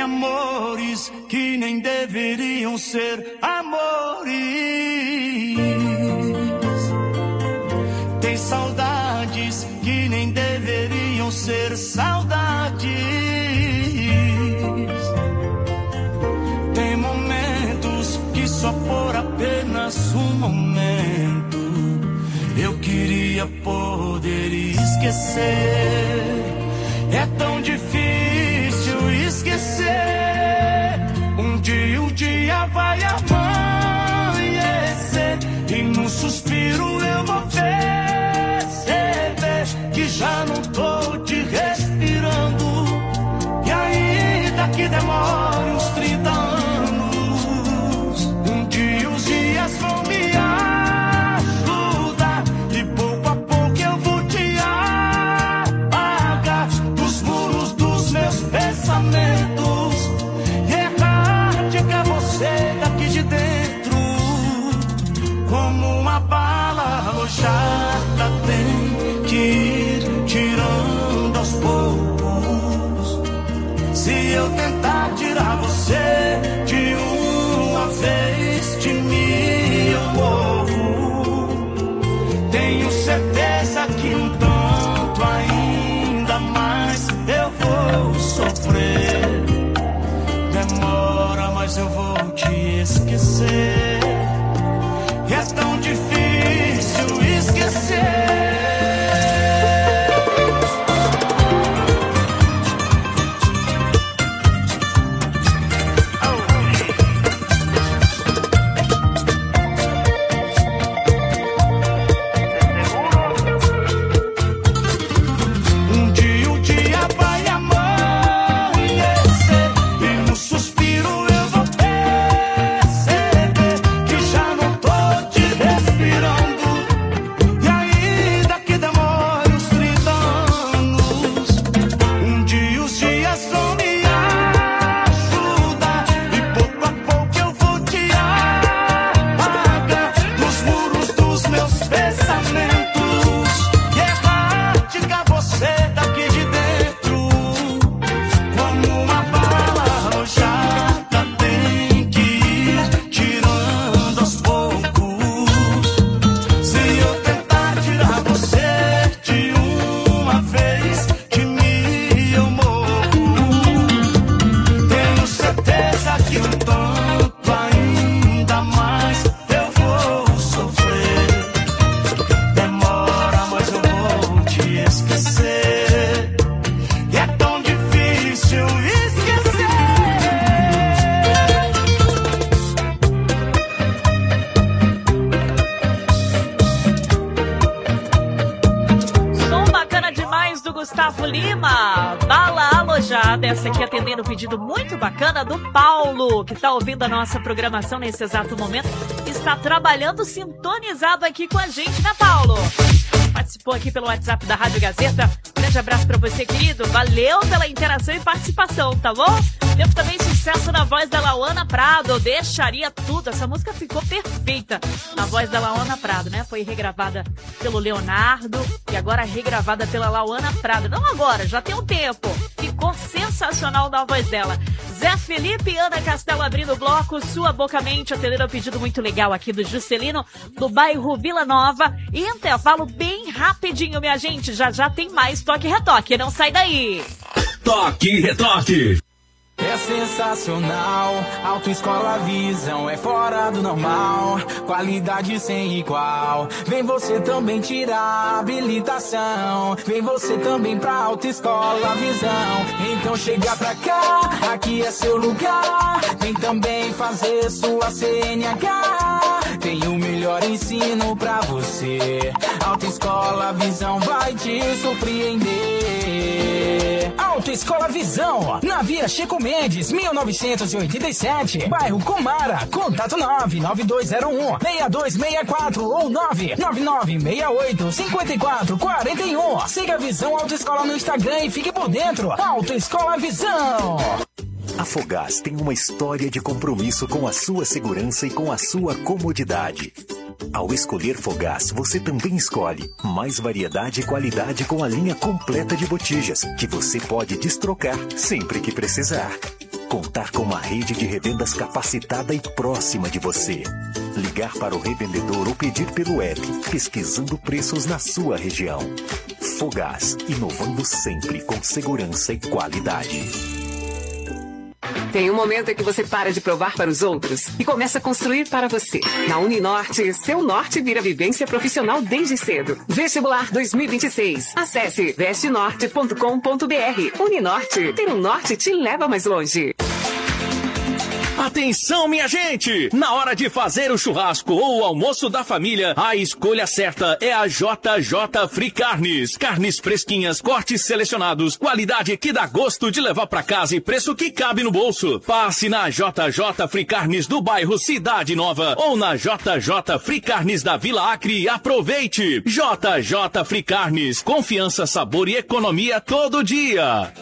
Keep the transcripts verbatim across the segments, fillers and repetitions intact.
Tem amores que nem deveriam ser amores. Tem saudades que nem deveriam ser saudades. Tem momentos que só por apenas um momento eu queria poder esquecer. É tão difícil esquecer. Um dia, um dia vai amanhecer e num suspiro eu vou perceber que já não tô te respirando. E ainda que demore uns trinta anos, um dia os dias vão me ajudar e pouco a pouco eu vou te apagar dos muros dos meus pensamentos e erradicar você daqui de dentro. Como uma bala alojada tem que ir tirando aos poucos. Se eu tentar tirar você de uma vez, de mim eu morro. Tenho certeza que um tanto ainda mais eu vou sofrer. Demora, mas eu vou te esquecer. E é tão difícil esquecer. Essa aqui atendendo o pedido muito bacana do Paulo, que está ouvindo a nossa programação nesse exato momento, está trabalhando sintonizado aqui com a gente, né, Paulo? Participou aqui pelo WhatsApp da Rádio Gazeta. Grande abraço pra você, querido. Valeu pela interação e participação, tá bom? Temos também sucesso na voz da Lauana Prado, Deixaria Tudo. Essa música ficou perfeita na voz da Lauana Prado, né? Foi regravada pelo Leonardo e agora regravada pela Lauana Prado. Não agora, já tem um tempo. Ficou sensacional na voz dela. Zé Felipe e Ana Castelo abrindo o bloco. Sua Boca Mente, atendendo ao pedido muito legal aqui do Juscelino, do bairro Vila Nova. E intervalo bem rapidinho, minha gente. Já já tem mais Toque e Retoque. Não sai daí. Toque e Retoque. É sensacional, Autoescola Visão é fora do normal, qualidade sem igual. Vem você também tirar habilitação, vem você também pra Autoescola Visão. Então chega pra cá, aqui é seu lugar, vem também fazer sua C N H. Tem o melhor ensino pra você, Autoescola Visão vai te surpreender. Autoescola Visão, na Via Chico Mendes, mil novecentos e oitenta e sete, bairro Comara. Contato nove nove dois zero um, seis dois seis quatro ou nove nove nove seis oito, cinco quatro quatro um. Siga a Visão Autoescola no Instagram e fique por dentro. Autoescola Visão. A Fogás tem uma história de compromisso com a sua segurança e com a sua comodidade. Ao escolher Fogás, você também escolhe mais variedade e qualidade com a linha completa de botijas, que você pode destrocar sempre que precisar. contar com uma rede de revendas capacitada e próxima de você. Ligar para o revendedor ou pedir pelo app, pesquisando preços na sua região. Fogás, inovando sempre com segurança e qualidade. Tem um momento em que você para de provar para os outros e começa a construir para você. Na Uninorte, seu norte vira vivência profissional desde cedo. Vestibular dois mil e vinte e seis. Acesse veste norte ponto com ponto br. Uninorte, ter um norte te leva mais longe. Atenção, minha gente! Na hora de fazer o churrasco ou o almoço da família, a escolha certa é a J J Free Carnes. Carnes fresquinhas, cortes selecionados, qualidade que dá gosto de levar pra casa e preço que cabe no bolso. Passe na J J Free Carnes do bairro Cidade Nova ou na J J Free Carnes da Vila Acre e aproveite! J J Free Carnes, confiança, sabor e economia todo dia.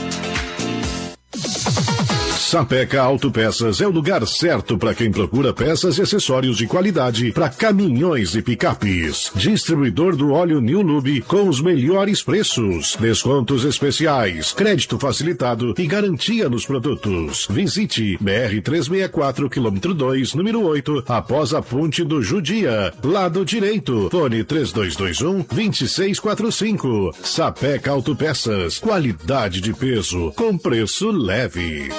Sapeca Autopeças é o lugar certo para quem procura peças e acessórios de qualidade para caminhões e picapes. Distribuidor do óleo New Lube com os melhores preços, descontos especiais, crédito facilitado e garantia nos produtos. Visite B R trezentos e sessenta e quatro, quilômetro dois, número oito, após a ponte do Judia, lado direito. Fone três dois dois um, dois seis quatro cinco. Sapeca Autopeças, qualidade de peso com preço leve.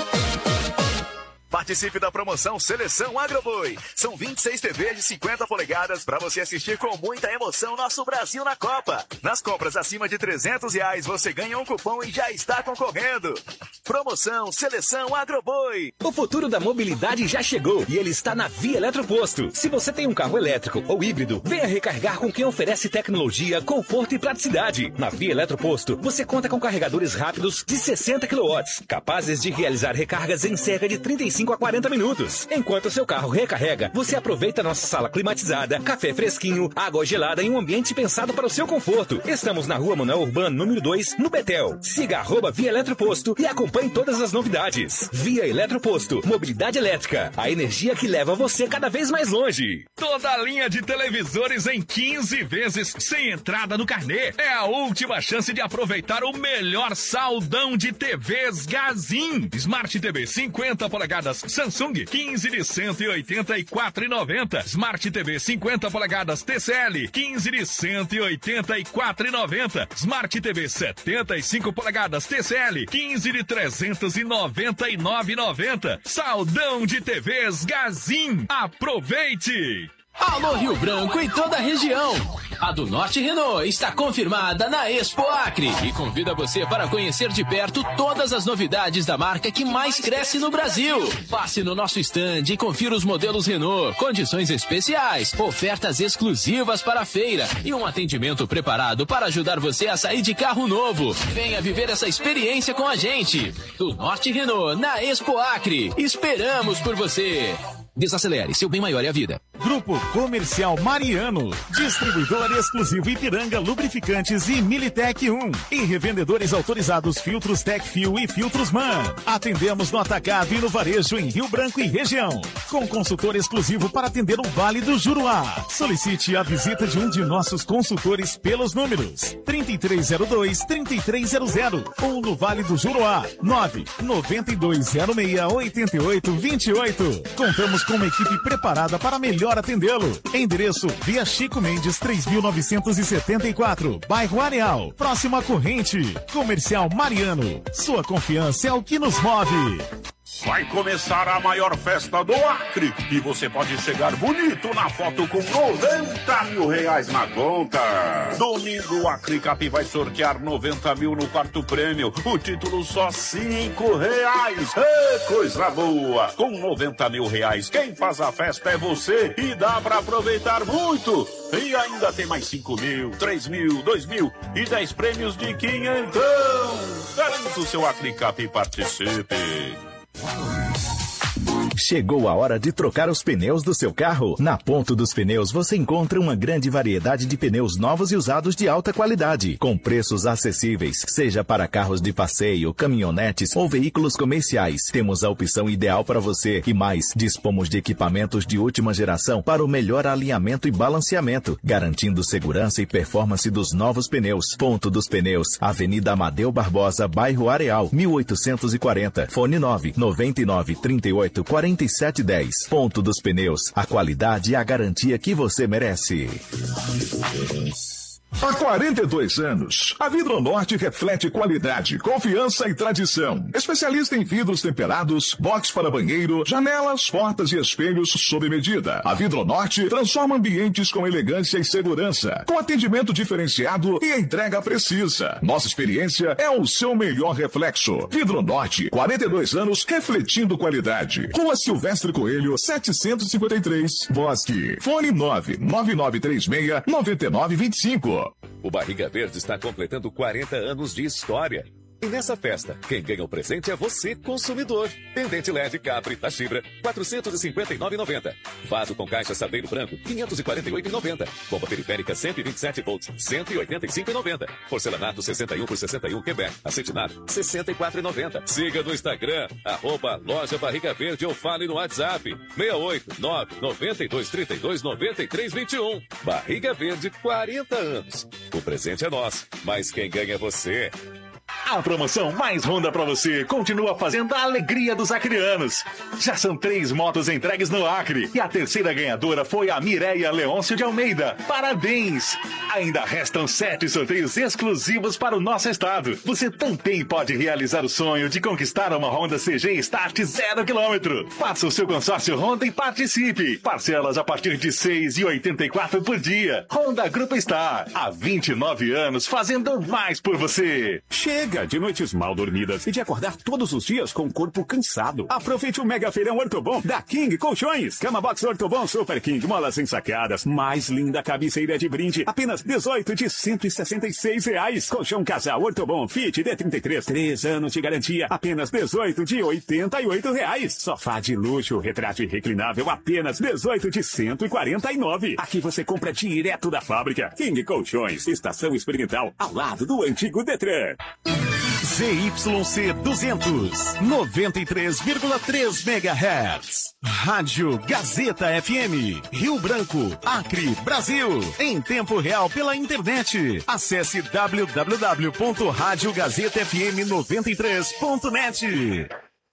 Participe da promoção Seleção Agroboi. São vinte e seis T Vs de cinquenta polegadas para você assistir com muita emoção nosso Brasil na Copa. Nas compras acima de trezentos reais você ganha um cupom e já está concorrendo. Promoção Seleção Agroboi. O futuro da mobilidade já chegou e ele está na Via Eletroposto. Se você tem um carro elétrico ou híbrido, venha recarregar com quem oferece tecnologia, conforto e praticidade. Na Via Eletroposto, você conta com carregadores rápidos de sessenta quilowatts, capazes de realizar recargas em cerca de trinta e cinco a quarenta minutos. Enquanto seu carro recarrega, você aproveita nossa sala climatizada, café fresquinho, água gelada e um ambiente pensado para o seu conforto. Estamos na Rua Manuel Urbano, número dois, no Betel. Siga arroba Via Eletroposto e acompanhe todas as novidades. Via Eletroposto, mobilidade elétrica, a energia que leva você cada vez mais longe. Toda a linha de televisores em quinze vezes, sem entrada no carnê. É a última chance de aproveitar o melhor saldão de T Vs Gazin. Smart T V cinquenta polegadas Samsung, quinze de cento e oitenta e quatro reais e noventa centavos. Smart T V cinquenta polegadas T C L, quinze de cento e oitenta e quatro reais e noventa centavos. Smart T V setenta e cinco polegadas T C L, quinze de trezentos e noventa e nove reais e noventa centavos. Saldão de T Vs Gazin. Aproveite! Alô Rio Branco e toda a região. A do Norte Renault está confirmada na Expo Acre e convida você para conhecer de perto todas as novidades da marca que mais cresce no Brasil. Passe no nosso stand e confira os modelos Renault, condições especiais, ofertas exclusivas para a feira e um atendimento preparado para ajudar você a sair de carro novo. Venha viver essa experiência com a gente. Do Norte Renault na Expo Acre. Esperamos por você. Desacelere, seu bem maior é a vida. Grupo Comercial Mariano, distribuidor exclusivo Ipiranga Lubrificantes e Militec um e revendedores autorizados Filtros Tecfil e Filtros Man. Atendemos no atacado e no varejo em Rio Branco e região, com consultor exclusivo para atender o Vale do Juruá. Solicite a visita de um de nossos consultores pelos números trinta e três zero dois, trinta e três zero zero ou no Vale do Juruá nove nove dois zero seis oito oito dois oito. Contamos com uma equipe preparada para melhor atendê-lo. Endereço Via Chico Mendes três mil novecentos e setenta e quatro, bairro Areal, próximo à Corrente. Comercial Mariano, sua confiança é o que nos move. Vai começar a maior festa do Acre e você pode chegar bonito na foto com noventa mil reais na conta. Domingo o Acre Cap vai sortear noventa mil no quarto prêmio. O título só cinco reais. É coisa boa. Com noventa mil reais, quem faz a festa é você e dá pra aproveitar muito. E ainda tem mais cinco mil, três mil, dois mil e dez prêmios de quinhentão. Garanta o seu Acre Cap e participe. Chegou a hora de trocar os pneus do seu carro? Na Ponto dos Pneus você encontra uma grande variedade de pneus novos e usados de alta qualidade, com preços acessíveis, seja para carros de passeio, caminhonetes ou veículos comerciais. Temos a opção ideal para você e mais, dispomos de equipamentos de última geração para o melhor alinhamento e balanceamento, garantindo segurança e performance dos novos pneus. Ponto dos Pneus, Avenida Amadeu Barbosa, bairro Areal, mil oitocentos e quarenta, fone nove nove nove, trinta e oito, quarenta e sete dez. Ponto dos Pneus, a qualidade e a garantia que você merece. Há quarenta e dois anos, a Vidronorte reflete qualidade, confiança e tradição. Especialista em vidros temperados, box para banheiro, janelas, portas e espelhos sob medida. A Vidronorte transforma ambientes com elegância e segurança, com atendimento diferenciado e entrega precisa. Nossa experiência é o seu melhor reflexo. Vidronorte, quarenta e dois anos refletindo qualidade. Rua Silvestre Coelho, setecentos e cinquenta e três, Bosque. Fone nove nove nove três seis, nove nove dois cinco. O Barriga Verde está completando quarenta anos de história. E nessa festa, quem ganha o presente é você, consumidor. Pendente L E D Capri Tachibra, quatrocentos e cinquenta e nove reais e noventa centavos. Vaso com caixa Saveiro Branco, quinhentos e quarenta e oito reais e noventa centavos. Bomba periférica cento e vinte e sete volts, cento e oitenta e cinco reais e noventa centavos. Porcelanato sessenta e um por sessenta e um Quebec. Acetinato, sessenta e quatro reais e noventa centavos. Siga no Instagram, arroba Loja Barriga Verde ou fale no WhatsApp, seis oito nove, nove dois três dois, nove três dois um. Barriga Verde, quarenta anos. O presente é nosso, mas quem ganha é você. A promoção Mais Honda pra você continua fazendo a alegria dos acrianos. Já são três motos entregues no Acre e a terceira ganhadora foi a Mireia Leôncio de Almeida. Parabéns! Ainda restam sete sorteios exclusivos para o nosso estado. Você também pode realizar o sonho de conquistar uma Honda C G Start zero quilômetro. Faça o seu consórcio Honda e participe. Parcelas a partir de seis reais e oitenta e quatro centavos por dia. Honda Grupo Star, há vinte e nove anos fazendo mais por você. Chega de noites mal dormidas e de acordar todos os dias com o corpo cansado. Aproveite o mega feirão Ortobon da King Colchões. Cama Box Ortobon Super King, molas ensacadas. Mais linda cabeceira de brinde, apenas dezoito de cento e sessenta e seis reais. Colchão Casal Ortobon Fit D trinta e três, três anos de garantia, apenas dezoito de oitenta e oito reais. Sofá de luxo, retrátil e reclinável, apenas dezoito de cento e quarenta e nove. Aqui você compra direto da fábrica. King Colchões, estação experimental, ao lado do antigo Detran. Z Y C duzentos, noventa e três vírgula três megahertz. Rádio Gazeta F M, Rio Branco, Acre, Brasil. Em tempo real pela internet. Acesse w w w ponto rádio gazeta f m noventa e três ponto net.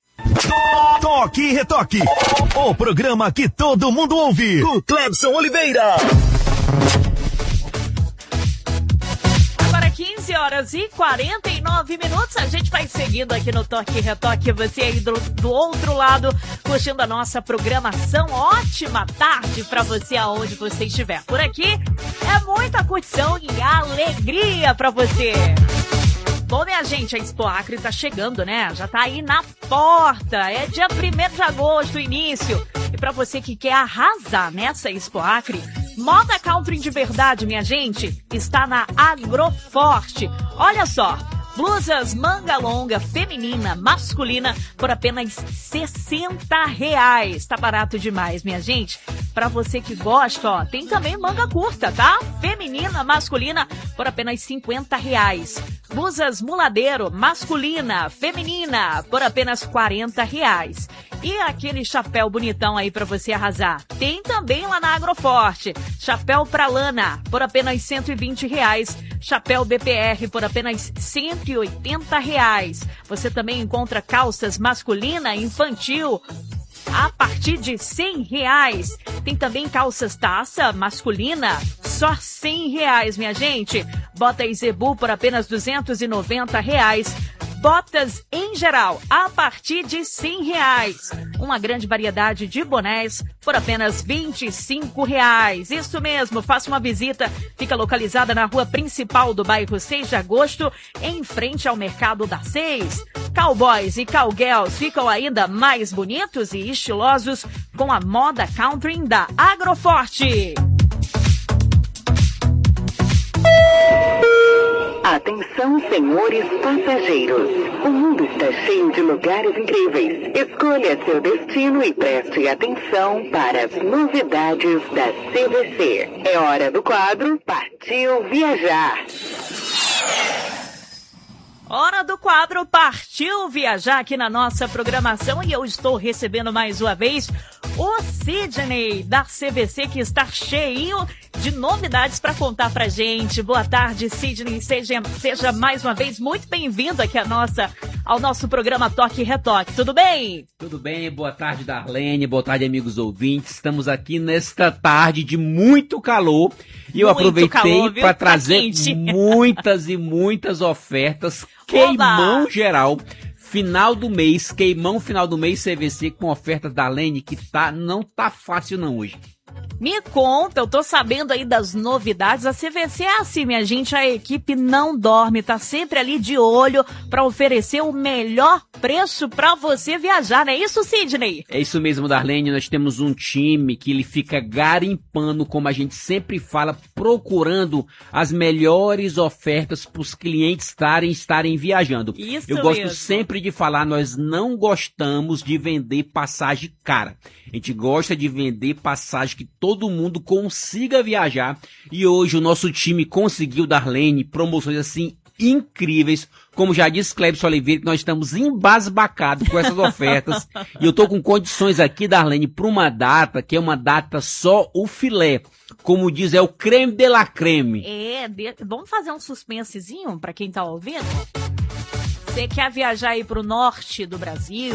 Toque e Retoque, o programa que todo mundo ouve. Com Clebson Oliveira. quinze horas e quarenta e nove minutos, a gente vai seguindo aqui no Toque e Retoque, você aí do, do outro lado, curtindo a nossa programação. Ótima tarde pra você aonde você estiver. Por aqui é muita curtição e alegria pra você. Bom, minha gente, a Expo Acre tá chegando, né? Já tá aí na porta, é dia primeiro de agosto, início. E pra você que quer arrasar nessa Expo Acre, moda country de verdade, minha gente, está na Agroforte. Olha só, blusas manga longa, feminina, masculina, por apenas sessenta reais. Tá barato demais, minha gente. Pra você que gosta, ó, tem também manga curta, tá? Feminina, masculina, por apenas cinquenta reais. Blusas muladeiro, masculina, feminina, por apenas quarenta reais. E aquele chapéu bonitão aí pra você arrasar, tem também lá na Agroforte. Chapéu pra lana, por apenas cento e vinte reais. Chapéu B P R, por apenas cento e oitenta reais. Você também encontra calças masculina e infantil a partir de cem reais. Tem também calças taça masculina, só cem reais, minha gente. Botas Zebu por apenas duzentos e noventa reais. Botas em geral, a partir de cem reais. Uma grande variedade de bonés por apenas vinte e cinco reais. Isso mesmo, faça uma visita. Fica localizada na rua principal do bairro seis de agosto, em frente ao Mercado da Seis. Cowboys e cowgirls ficam ainda mais bonitos e estilosos com a moda country da Agroforte. Atenção, senhores passageiros. O mundo está cheio de lugares incríveis. Escolha seu destino e preste atenção para as novidades da C V C. É hora do quadro Partiu Viajar. Hora do quadro Partiu Viajar aqui na nossa programação e eu estou recebendo mais uma vez o Sidney da C V C, que está cheio de novidades para contar pra gente. Boa tarde, Sidney. Seja, seja mais uma vez muito bem-vindo aqui à nossa, ao nosso programa Toque e Retoque. Tudo bem? Tudo bem. Boa tarde, Darlene. Boa tarde, amigos ouvintes. Estamos aqui nesta tarde de muito calor e eu muito aproveitei para trazer tá muitas e muitas ofertas. Queimão Oba! Geral. Final do mês, queimão final do mês C V C com ofertas da Lene que tá, não tá fácil não hoje. Me conta, eu tô sabendo aí das novidades. A C V C é assim, minha gente, a equipe não dorme, tá sempre ali de olho pra oferecer o melhor preço pra você viajar, não é isso, Sidney? É isso mesmo, Darlene, nós temos um time que ele fica garimpando, como a gente sempre fala, procurando as melhores ofertas pros clientes estarem, estarem viajando. Isso Eu gosto mesmo. sempre de falar, nós não gostamos de vender passagem cara. A gente gosta de vender passagem que todo mundo consiga viajar. E hoje o nosso time conseguiu, Darlene, promoções assim incríveis. Como já disse Clebson Oliveira, que nós estamos embasbacados com essas ofertas. E eu tô com condições aqui, Darlene, para uma data que é uma data só o filé. Como diz, é o creme de la creme. É, de... vamos fazer um suspensezinho para quem tá ouvindo? Você quer viajar aí pro norte do Brasil?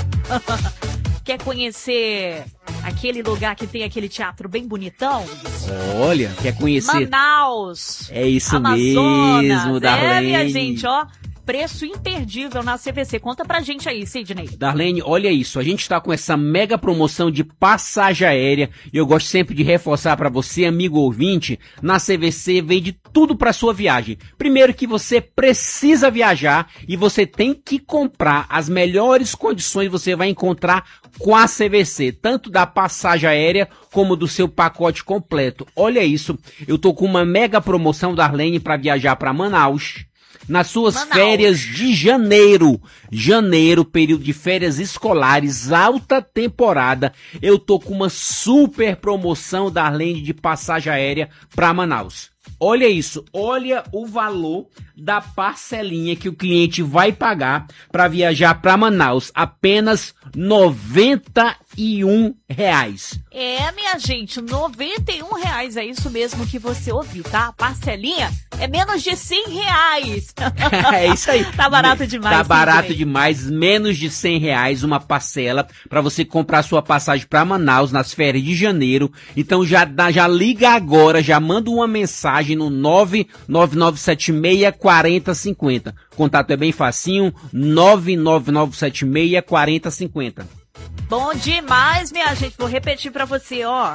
Quer conhecer aquele lugar que tem aquele teatro bem bonitão? Olha, quer conhecer... Manaus! É isso Amazonas, mesmo, Darlene. É, minha gente, ó. Preço imperdível na C V C. Conta pra gente aí, Sidney. Darlene, olha isso. A gente tá com essa mega promoção de passagem aérea. E eu gosto sempre de reforçar pra você, amigo ouvinte, na C V C vem de tudo pra sua viagem. Primeiro que você precisa viajar e você tem que comprar. As melhores condições você vai encontrar com a C V C. Tanto da passagem aérea como do seu pacote completo. Olha isso. Eu tô com uma mega promoção, Darlene, pra viajar pra Manaus. Nas suas Manaus. Férias de janeiro, janeiro, período de férias escolares, alta temporada, eu tô com uma super promoção da Darlene de passagem aérea para Manaus. Olha isso, olha o valor da parcelinha que o cliente vai pagar para viajar para Manaus, apenas noventa e um reais. É, minha gente, noventa e um reais, é isso mesmo que você ouviu, tá? A parcelinha é menos de cem reais. É isso aí. Tá barato demais. Tá barato demais, menos de cem reais uma parcela para você comprar sua passagem para Manaus nas férias de janeiro. Então já, dá, já liga agora, já manda uma mensagem no nove nove nove sete seis, quatro zero cinco zero. Contato é bem facinho, nove nove nove sete seis, quatro zero cinco zero. Bom demais, minha gente. Vou repetir pra você, ó.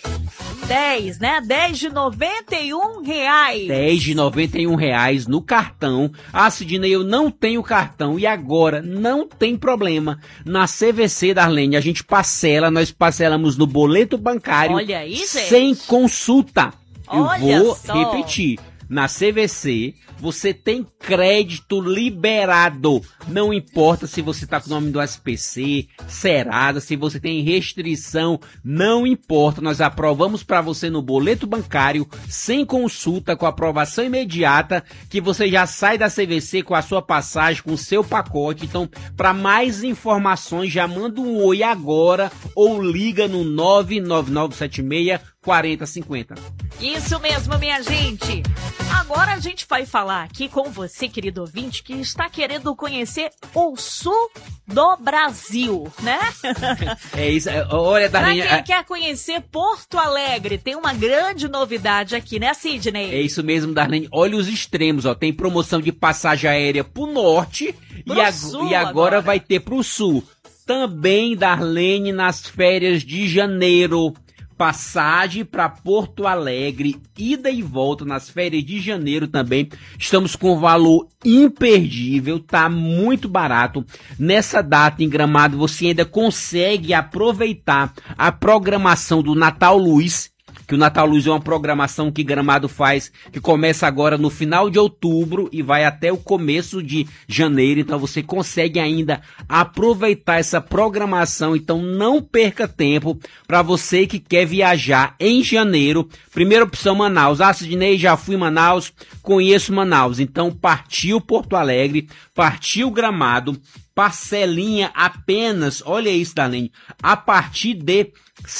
dez, né? dez de noventa e um reais. dez de noventa e um reais no cartão. Ah, Sidney, eu não tenho cartão. E agora? Não tem problema. Na C V C, Darlene, a gente parcela, nós parcelamos no boleto bancário. Olha aí, gente. Sem consulta. Olha eu vou só. repetir. Na C V C, você tem crédito liberado. Não importa se você está com o nome do S P C, Serasa, se você tem restrição, não importa. Nós aprovamos para você no boleto bancário, sem consulta, com aprovação imediata, que você já sai da C V C com a sua passagem, com o seu pacote. Então, para mais informações, já manda um oi agora ou liga no nove nove nove sete seis, quatro zero cinco zero. Isso mesmo, minha gente. Agora a gente vai falar aqui com você, querido ouvinte, que está querendo conhecer o sul do Brasil, né? É isso. Olha, Darlene... Pra quem quer conhecer Porto Alegre, tem uma grande novidade aqui, né, Sidney? É isso mesmo, Darlene. Olha os extremos, ó. Tem promoção de passagem aérea pro norte pro e, ag sul e agora, agora vai ter pro sul. Também, Darlene, nas férias de janeiro. Passagem para Porto Alegre, ida e volta nas férias de janeiro também. Estamos com valor imperdível, tá muito barato. Nessa data em Gramado você ainda consegue aproveitar a programação do Natal Luz, que o Natal Luz é uma programação que Gramado faz, que começa agora no final de outubro e vai até o começo de janeiro, então você consegue ainda aproveitar essa programação, então não perca tempo para você que quer viajar em janeiro. Primeira opção, Manaus. Ah, Sidney, já fui em Manaus, conheço Manaus, então partiu Porto Alegre, partiu Gramado, parcelinha apenas, olha isso, Darlene, a partir de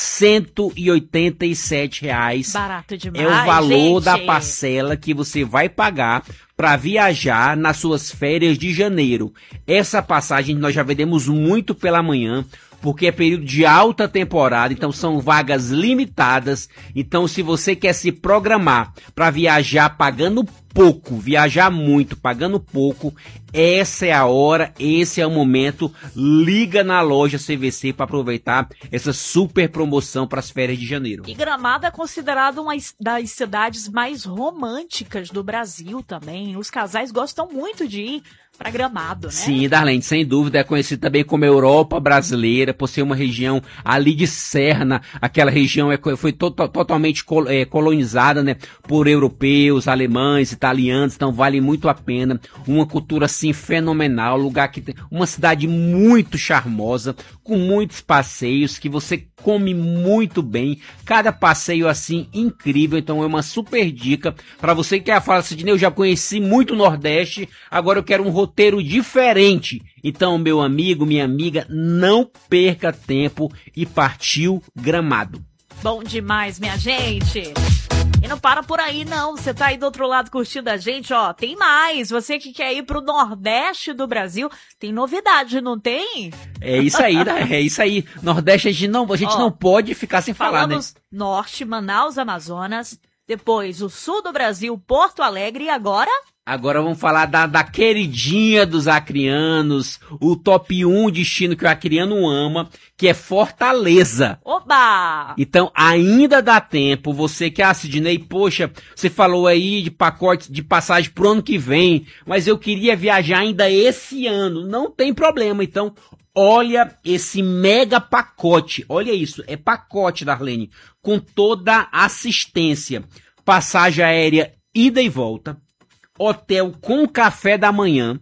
cento e oitenta e sete reais. Barato demais, é o valor gente. da parcela que você vai pagar para viajar nas suas férias de janeiro. Essa passagem nós já vendemos muito pela manhã, porque é período de alta temporada, então são vagas limitadas. Então, se você quer se programar para viajar pagando pouco, viajar muito pagando pouco, essa é a hora, esse é o momento. Liga na loja C V C para aproveitar essa super promoção para as férias de janeiro. E Gramado é considerado uma das cidades mais românticas do Brasil também. Os casais gostam muito de ir para Gramado, né? Sim, Darlene, sem dúvida, é conhecido também como Europa brasileira, por ser uma região ali de Serra. Aquela região é, foi to, to, totalmente col, é, colonizada, né, por europeus, alemães, italianos, então vale muito a pena. Uma cultura assim fenomenal, lugar que tem uma cidade muito charmosa, com muitos passeios, que você come muito bem, cada passeio assim incrível, então é uma super dica para você que quer falar assim, eu já conheci muito o Nordeste, agora eu quero um roteiro diferente. Então, meu amigo, minha amiga, não perca tempo e partiu Gramado. Bom demais, minha gente. E não para por aí, não. Você tá aí do outro lado curtindo a gente, ó. Tem mais. Você que quer ir pro Nordeste do Brasil, tem novidade, não tem? É isso aí, né? É isso aí. Nordeste, a gente não, a gente ó, não pode ficar sem falar, né? Falamos Norte, Manaus, Amazonas. Depois o Sul do Brasil, Porto Alegre. E agora... Agora vamos falar da, da queridinha dos acrianos, o top um destino que o acriano ama, que é Fortaleza. Oba! Então ainda dá tempo, você que, ah, Sidney, poxa, você falou aí de pacote de passagem pro ano que vem, mas eu queria viajar ainda esse ano, não tem problema, então... Olha esse mega pacote, olha isso, é pacote, Darlene, com toda assistência, passagem aérea ida e volta, hotel com café da manhã,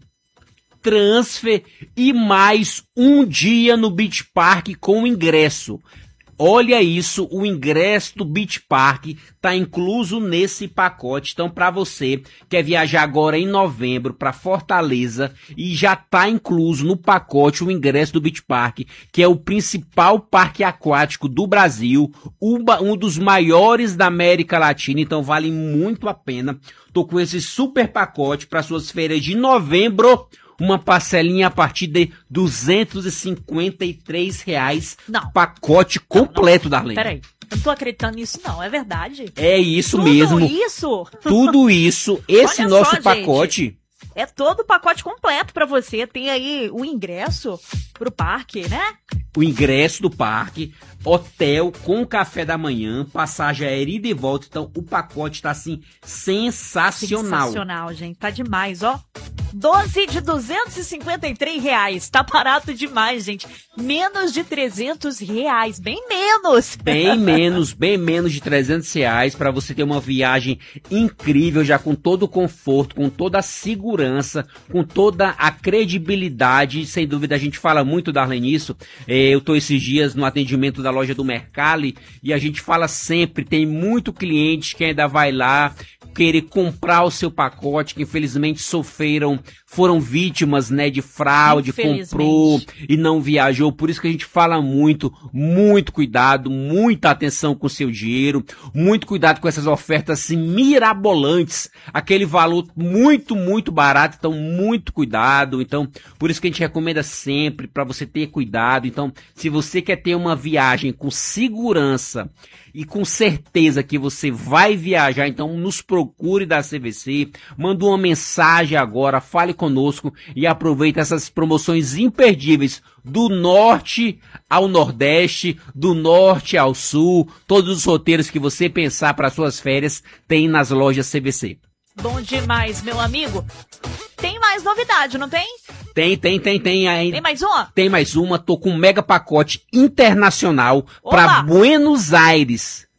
transfer e mais um dia no Beach Park com ingresso. Olha isso, o ingresso do Beach Park está incluso nesse pacote. Então, para você que quer viajar agora em novembro para Fortaleza e já está incluso no pacote o ingresso do Beach Park, que é o principal parque aquático do Brasil, um dos maiores da América Latina. Então, vale muito a pena. Tô com esse super pacote para suas férias de novembro. Uma parcelinha a partir de duzentos e cinquenta e três reais. Não. Pacote completo, não, não. Darlene. Peraí, eu não tô acreditando nisso não, é verdade? É isso Tudo mesmo. Tudo isso? Tudo isso. Esse Olha nosso só, pacote... Gente, é todo o pacote completo pra você. Tem aí o ingresso pro parque, né? O ingresso do parque, hotel com café da manhã, passagem aérea e de volta. Então, o pacote tá assim, sensacional. Sensacional, gente. Tá demais, ó. doze de duzentos e cinquenta e três reais. Tá barato demais, gente. Menos de trezentos reais. Bem menos. Bem menos, bem menos de trezentos reais para você ter uma viagem incrível, já com todo o conforto, com toda a segurança, com toda a credibilidade. Sem dúvida, a gente fala muito, Darlene, isso. É, eu tô esses dias no atendimento da loja do Mercalli e a gente fala sempre, tem muito cliente que ainda vai lá querer comprar o seu pacote, que infelizmente sofreram, foram vítimas, né, de fraude, comprou e não viajou. Por isso que a gente fala muito, muito cuidado, muita atenção com o seu dinheiro, muito cuidado com essas ofertas assim, mirabolantes, aquele valor muito, muito barato, então muito cuidado. Então, por isso que a gente recomenda sempre para você ter cuidado. Então, se você quer ter uma viagem com segurança e com certeza que você vai viajar, então nos procure da C V C, manda uma mensagem agora, fale conosco e aproveite essas promoções imperdíveis do norte ao nordeste, do norte ao sul, todos os roteiros que você pensar para suas férias tem nas lojas C V C. Bom demais, meu amigo. Tem mais novidade, não tem? Tem, tem, tem, tem ainda. Tem mais uma? Tem mais uma, tô com um mega pacote internacional para Buenos Aires.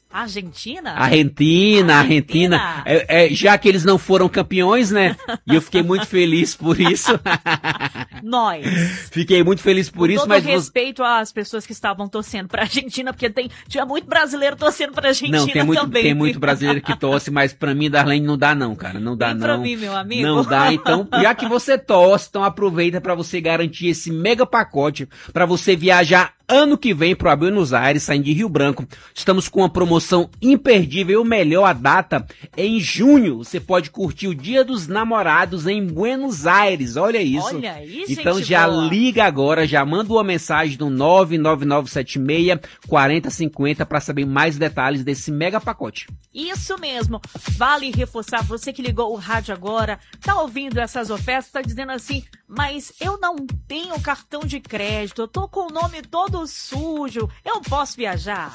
Argentina? Argentina, Argentina. Argentina. É, é, já que eles não foram campeões, né? E eu fiquei muito feliz por isso. Nós. Fiquei muito feliz por Com isso, todo mas... respeito às pessoas que estavam torcendo pra Argentina, porque tem, tinha muito brasileiro torcendo pra Argentina não, tem muito, também. Tem muito brasileiro que torce, mas pra mim, Darlene, não dá não, cara. Não dá Nem não. pra mim, meu amigo. Não dá, então, já que você torce, então aproveita pra você garantir esse mega pacote pra você viajar ano que vem para Buenos Aires, saindo de Rio Branco. Estamos com uma promoção imperdível. O melhor, a data é em junho. Você pode curtir o Dia dos Namorados em Buenos Aires. Olha isso. Olha aí, então gente já boa. liga agora, já manda uma mensagem no nove nove nove sete seis, quatro zero cinco zero para saber mais detalhes desse mega pacote. Isso mesmo. Vale reforçar, você que ligou o rádio agora, tá ouvindo essas ofertas, tá dizendo assim, mas eu não tenho cartão de crédito, eu tô com o nome todo sujo, eu posso viajar?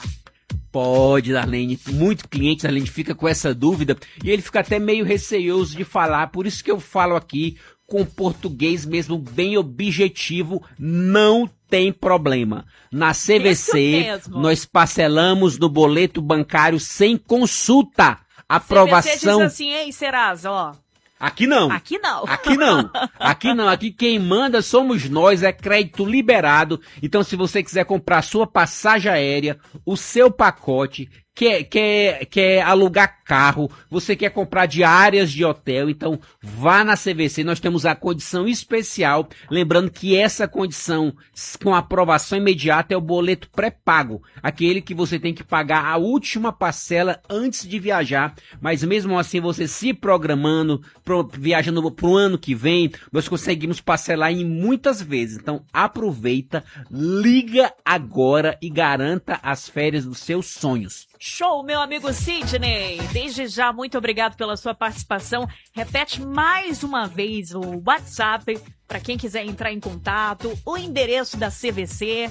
Pode, Darlene. Muito cliente, Darlene, fica com essa dúvida e ele fica até meio receoso de falar, por isso que eu falo aqui com português mesmo bem objetivo, não tem problema. Na C V C, nós parcelamos no boleto bancário sem consulta. Aprovação... C V C diz assim, ei, Serasa, ó... Aqui não. Aqui não. Aqui não. Aqui não. Aqui quem manda somos nós, é crédito liberado. Então, se você quiser comprar sua passagem aérea, o seu pacote, quer, quer, quer alugar carro, você quer comprar diárias de hotel, então vá na C V C. Nós temos a condição especial. Lembrando que essa condição com aprovação imediata é o boleto pré-pago. Aquele que você tem que pagar a última parcela antes de viajar. Mas mesmo assim, você se programando, pro, viajando para o ano que vem, nós conseguimos parcelar em muitas vezes. Então aproveita, liga agora e garanta as férias dos seus sonhos. Show, meu amigo Sidney. Desde já, muito obrigado pela sua participação. Repete mais uma vez o WhatsApp para quem quiser entrar em contato, o endereço da C V C.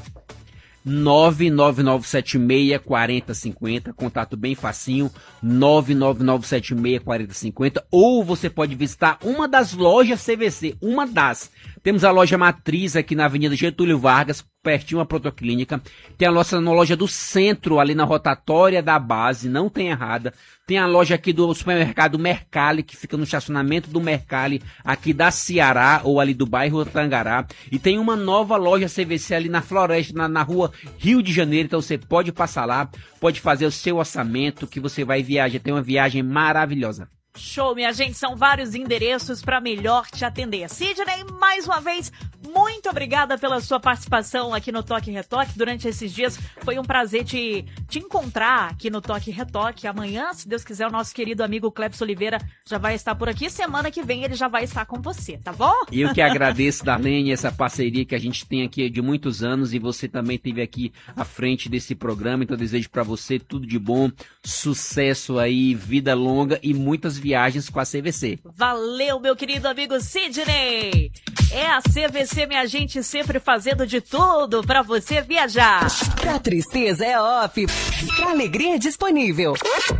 nove nove nove sete seis, quatro zero cinco zero, contato bem facinho, nove nove nove sete seis, quatro zero cinco zero, ou você pode visitar uma das lojas C V C, uma das. Temos a loja matriz aqui na Avenida Getúlio Vargas, pertinho a Protoclínica. Tem a loja na loja do centro, ali na rotatória da base, não tem errada. Tem a loja aqui do supermercado Mercali, que fica no estacionamento do Mercali, aqui da Ceará, ou ali do bairro Tangará. E tem uma nova loja C V C ali na Floresta, na, na rua Rio de Janeiro. Então você pode passar lá, pode fazer o seu orçamento, que você vai viajar, tem uma viagem maravilhosa. Show, minha gente, são vários endereços para melhor te atender. Sidney, mais uma vez, muito obrigada pela sua participação aqui no Toque Retoque durante esses dias. Foi um prazer te, te encontrar aqui no Toque Retoque. Amanhã, se Deus quiser, o nosso querido amigo Clebson Oliveira já vai estar por aqui. Semana que vem ele já vai estar com você, tá bom? Eu que agradeço, Darlene, essa parceria que a gente tem aqui de muitos anos e você também esteve aqui à frente desse programa. Então eu desejo para você tudo de bom, sucesso aí, vida longa e muitas viagens com a C V C. Valeu, meu querido amigo Sidney. É a C V C, minha gente, sempre fazendo de tudo pra você viajar. Pra tristeza é off, pra alegria é disponível.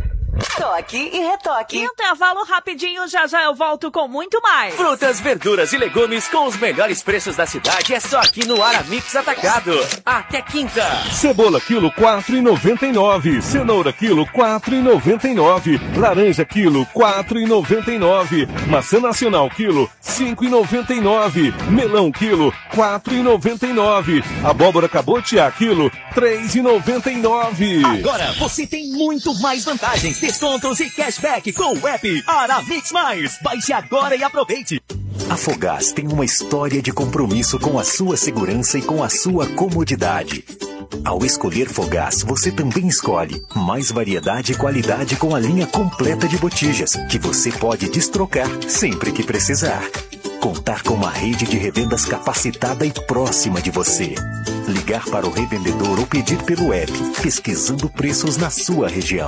Toque e retoque. Intervalo rapidinho, já já eu volto com muito mais. Frutas, verduras e legumes com os melhores preços da cidade é só aqui no Aramix Atacado. Até quinta. Cebola quilo quatro e noventa e nove. Cenoura quilo quatro e noventa e nove. Laranja quilo quatro e noventa e nove. Maçã nacional quilo cinco e noventa e nove. Melão quilo quatro e noventa e nove. Abóbora cabotiá quilo três e noventa e nove. Agora você tem muito mais vantagens, descontos e cashback com o app Aramix Mais. Baixe agora e aproveite. A Fogás tem uma história de compromisso com a sua segurança e com a sua comodidade. Ao escolher Fogás, você também escolhe mais variedade e qualidade com a linha completa de botijas, que você pode destrocar sempre que precisar. Contar com uma rede de revendas capacitada e próxima de você. Ligar para o revendedor ou pedir pelo app, pesquisando preços na sua região.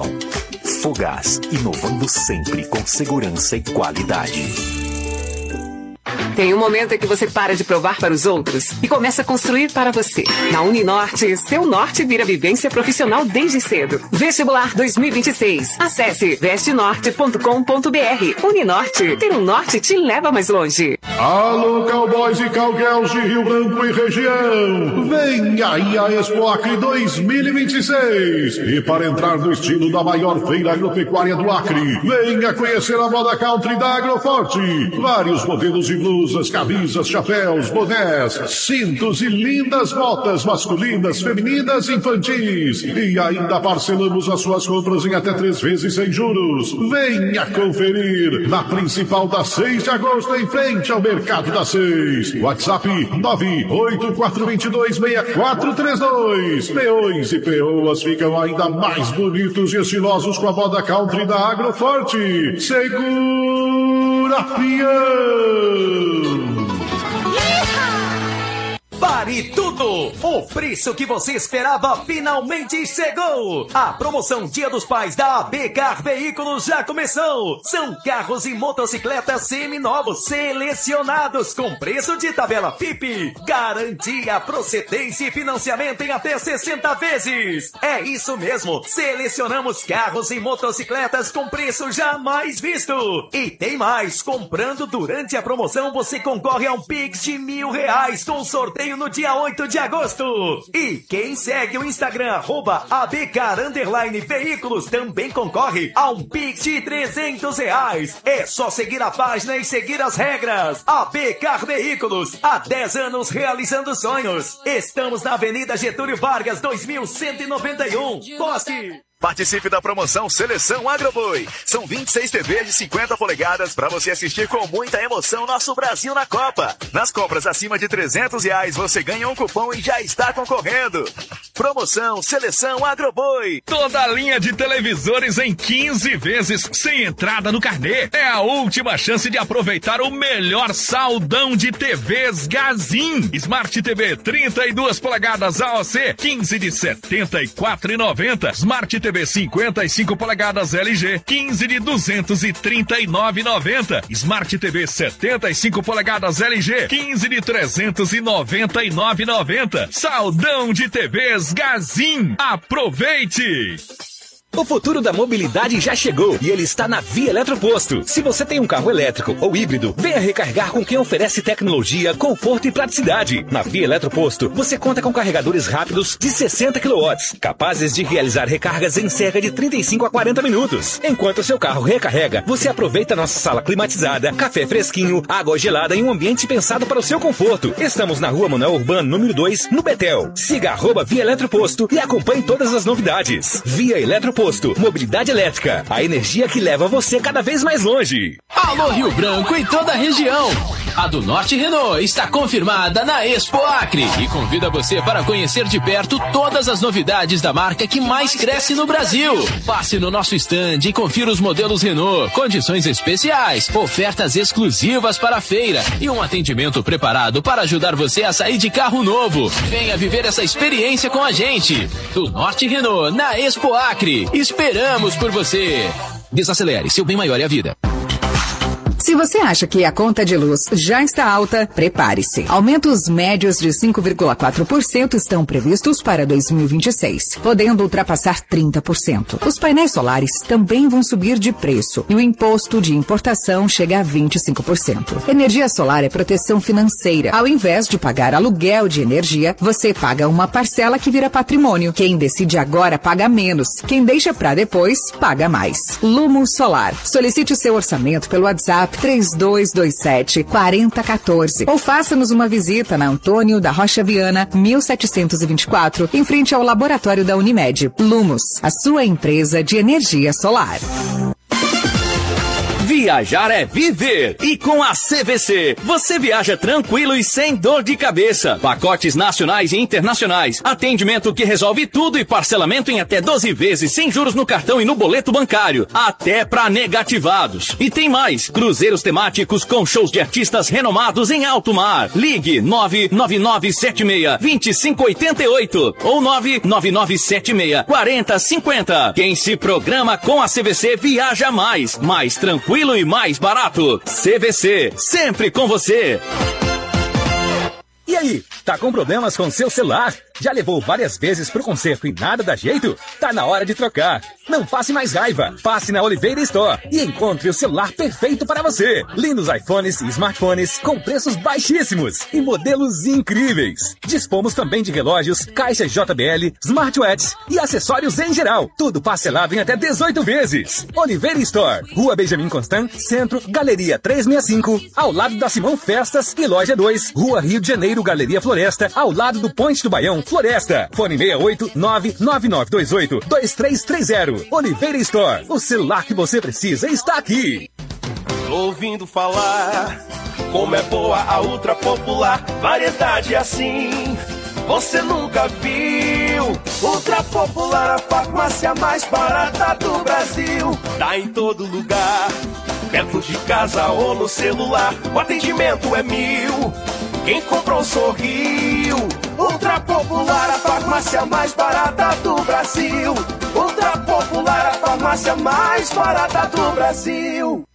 Fogás, inovando sempre com segurança e qualidade. Tem um momento em que você para de provar para os outros e começa a construir para você. Na Uninorte, seu norte vira vivência profissional desde cedo. Vestibular dois mil e vinte e seis. Acesse veste norte ponto com ponto b r. Uninorte, ter um norte te leva mais longe. Alô, cowboys e cowgirls de Rio Branco e região. Vem aí a Expo Acre dois mil e vinte e seis. E para entrar no estilo da maior feira agropecuária do Acre, venha conhecer a moda country da Agroforte. Vários modelos de blusas, camisas, chapéus, bonés, cintos e lindas botas masculinas, femininas e infantis. E ainda parcelamos as suas compras em até três vezes sem juros. Venha conferir na principal da seis de agosto, em frente ao Mercado da Seis. WhatsApp nove oito quatro dois, seis quatro três dois. Peões e peoas ficam ainda mais bonitos e estilosos com a moda country da Agroforte. Segura, peão! Pare tudo! O preço que você esperava finalmente chegou! A promoção Dia dos Pais da A B Car Veículos já começou! São carros e motocicletas seminovos selecionados com preço de tabela F I P. Garantia, procedência e financiamento em até sessenta vezes. É isso mesmo! Selecionamos carros e motocicletas com preço jamais visto! E tem mais! Comprando durante a promoção você concorre a um Pix de mil reais com sorteio no dia oito de agosto. E quem segue o Instagram arroba abcar underline veículos também concorre a um Pix de trezentos reais. É só seguir a página e seguir as regras. Abcar Veículos, há dez anos realizando sonhos. Estamos na Avenida Getúlio Vargas, dois mil cento e noventa e um. Bosque. Participe da promoção Seleção Agroboi. São vinte e seis T Vs de cinquenta polegadas para você assistir com muita emoção nosso Brasil na Copa. Nas compras acima de trezentos reais você ganha um cupom e já está concorrendo. Promoção Seleção Agroboi. Toda a linha de televisores em quinze vezes sem entrada no carnê. É a última chance de aproveitar o melhor saldão de T Vs Gazin. Smart T V trinta e duas polegadas A O C, quinze de setenta e quatro reais e noventa centavos. Smart T V cinquenta e cinco polegadas L G, quinze de duzentos e trinta e nove reais e noventa centavos. Smart T V setenta e cinco polegadas L G, quinze de trezentos e noventa e nove reais e noventa centavos. Saldão de T Vs Gazin. Aproveite! O futuro da mobilidade já chegou e ele está na Via Eletroposto. Se você tem um carro elétrico ou híbrido, venha recarregar com quem oferece tecnologia, conforto e praticidade. Na Via Eletroposto, você conta com carregadores rápidos de sessenta quilowatts, capazes de realizar recargas em cerca de trinta e cinco a quarenta minutos. Enquanto seu carro recarrega, você aproveita nossa sala climatizada, café fresquinho, água gelada e um ambiente pensado para o seu conforto. Estamos na Rua Manuel Urbano, número dois, no Betel. Siga arroba Via Eletroposto e acompanhe todas as novidades. Via Eletroposto. Mobilidade elétrica, a energia que leva você cada vez mais longe. Alô Rio Branco e toda a região. A do Norte Renault está confirmada na Expo Acre e convida você para conhecer de perto todas as novidades da marca que mais cresce no Brasil. Passe no nosso stand e confira os modelos Renault, condições especiais, ofertas exclusivas para a feira e um atendimento preparado para ajudar você a sair de carro novo. Venha viver essa experiência com a gente. Do Norte Renault na Expo Acre. Esperamos por você. Desacelere, seu bem maior é a vida. Se você acha que a conta de luz já está alta, prepare-se. Aumentos médios de cinco vírgula quatro por cento estão previstos para dois mil e vinte e seis, podendo ultrapassar trinta por cento. Os painéis solares também vão subir de preço e o imposto de importação chega a vinte e cinco por cento. Energia solar é proteção financeira. Ao invés de pagar aluguel de energia, você paga uma parcela que vira patrimônio. Quem decide agora paga menos. Quem deixa para depois, paga mais. Lumo Solar. Solicite o seu orçamento pelo WhatsApp três dois dois sete, quatro zero um quatro ou faça-nos uma visita na Antônio da Rocha Viana, mil setecentos e vinte e quatro, em frente ao laboratório da Unimed. Lumos, a sua empresa de energia solar. Viajar é viver. E com a C V C, você viaja tranquilo e sem dor de cabeça. Pacotes nacionais e internacionais. Atendimento que resolve tudo e parcelamento em até doze vezes sem juros no cartão e no boleto bancário. Até para negativados. E tem mais. Cruzeiros temáticos com shows de artistas renomados em alto mar. Ligue nove nove nove sete seis, dois cinco oito oito ou nove nove nove sete seis, quatro zero cinco zero. Quem se programa com a C V C viaja mais. Mais tranquilo ano e mais barato. C V C, sempre com você. E aí, tá com problemas com seu celular? Já levou várias vezes pro conserto e nada dá jeito? Tá na hora de trocar. Não passe mais raiva. Passe na Oliveira Store e encontre o celular perfeito para você. Lindos iPhones e smartphones com preços baixíssimos e modelos incríveis. Dispomos também de relógios, caixas J B L, smartwatches e acessórios em geral. Tudo parcelado em até dezoito vezes. Oliveira Store, Rua Benjamin Constant, Centro, Galeria trezentos e sessenta e cinco, ao lado da Simão Festas e Loja dois, Rua Rio de Janeiro, Galeria Floresta, ao lado do Ponte do Baião, Floresta. Fone seis oito nove nove nove dois oito dois três três zero. Oliveira Store. O celular que você precisa está aqui. Tô ouvindo falar como é boa a Ultra Popular. Variedade assim você nunca viu. Ultra Popular, a farmácia mais barata do Brasil. Tá em todo lugar, perto de casa ou no celular. O atendimento é mil. Quem comprou sorriu. Ultra Popular, a farmácia mais barata do Brasil. Ultra Popular, a farmácia mais barata do Brasil.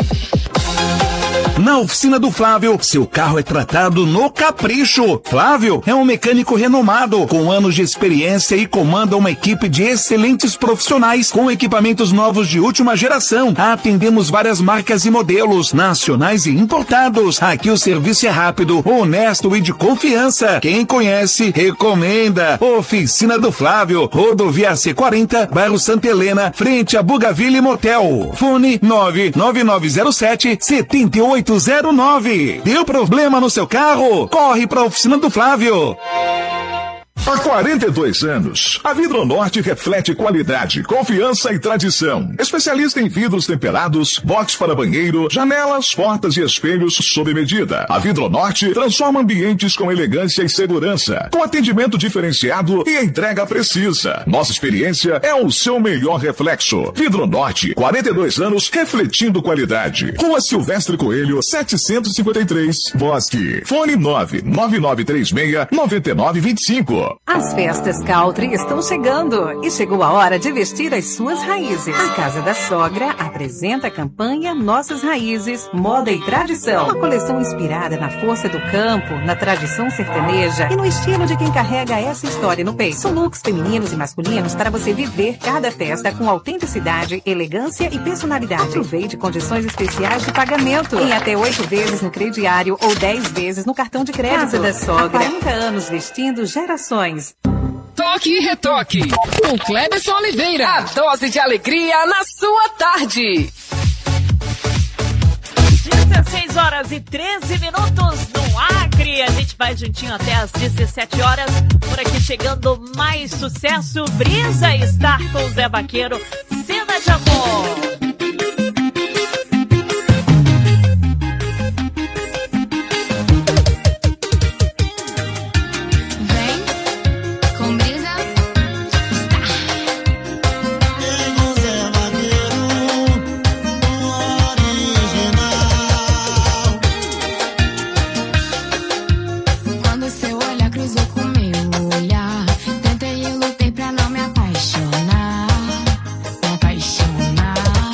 Na oficina do Flávio, seu carro é tratado no capricho. Flávio é um mecânico renomado, com anos de experiência e comanda uma equipe de excelentes profissionais com equipamentos novos de última geração. Atendemos várias marcas e modelos, nacionais e importados. Aqui o serviço é rápido, honesto e de confiança. Quem conhece, recomenda. Oficina do Flávio, Rodovia C quarenta, bairro Santa Helena, frente a Bugaville Motel. Fone nove nove nove zero sete sete oito zero nove. Deu problema no seu carro? Corre para a oficina do Flávio. Há quarenta e dois anos, a Vidronorte reflete qualidade, confiança e tradição. Especialista em vidros temperados, box para banheiro, janelas, portas e espelhos sob medida. A Vidronorte transforma ambientes com elegância e segurança, com atendimento diferenciado e entrega precisa. Nossa experiência é o seu melhor reflexo. Vidronorte, quarenta e dois anos refletindo qualidade. Rua Silvestre Coelho, setecentos e cinquenta e três, Bosque. Fone nove nove nove três seis nove nove dois cinco. As festas Country estão chegando e chegou a hora de vestir as suas raízes. A Casa da Sogra apresenta a campanha Nossas Raízes, Moda e Tradição. Uma coleção inspirada na força do campo, na tradição sertaneja e no estilo de quem carrega essa história no peito. São looks femininos e masculinos para você viver cada festa com autenticidade, elegância e personalidade. Aproveite condições especiais de pagamento em até oito vezes no crediário ou dez vezes no cartão de crédito. Casa da Sogra, há quarenta anos vestindo gerações. Toque e Retoque, com Cleberson Oliveira. A dose de alegria na sua tarde. dezesseis horas e treze minutos no Acre. A gente vai juntinho até as dezessete horas. Por aqui chegando mais sucesso. Brisa está com Zé Vaqueiro. Cena de amor. Tentei e lutei pra não me apaixonar, me apaixonar.